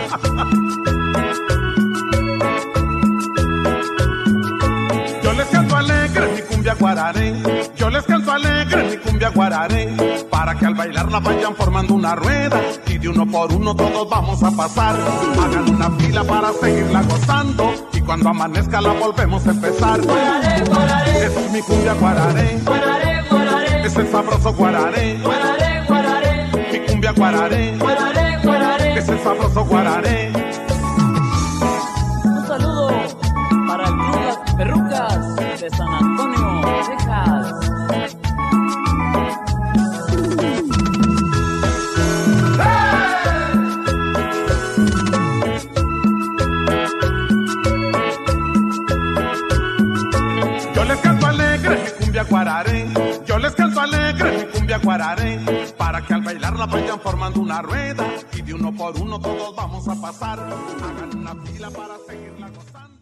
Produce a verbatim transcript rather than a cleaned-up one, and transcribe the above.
Yo les canto alegre mi cumbia guararé, yo les canto alegre mi cumbia guararé, para que al bailarla vayan formando una rueda y de uno por uno todos vamos a pasar. Hagan una fila para seguirla gozando y cuando amanezca la volvemos a empezar. Guararé, guararé, Esa es mi cumbia guararé, guararé, guararé, es el sabroso guararé, guararé, guararé, mi cumbia guararé, guararé, guararé. es el sabroso guararé. Un saludo para el Club Las Perrucas de San Antonio, Texas. Yo les canto alegre mi cumbia guararé, yo les canto alegre mi cumbia guararé, para que al bailarla vayan formando una rueda y de uno por uno todos vamos a pasar. Hagan una fila para seguirla gozando.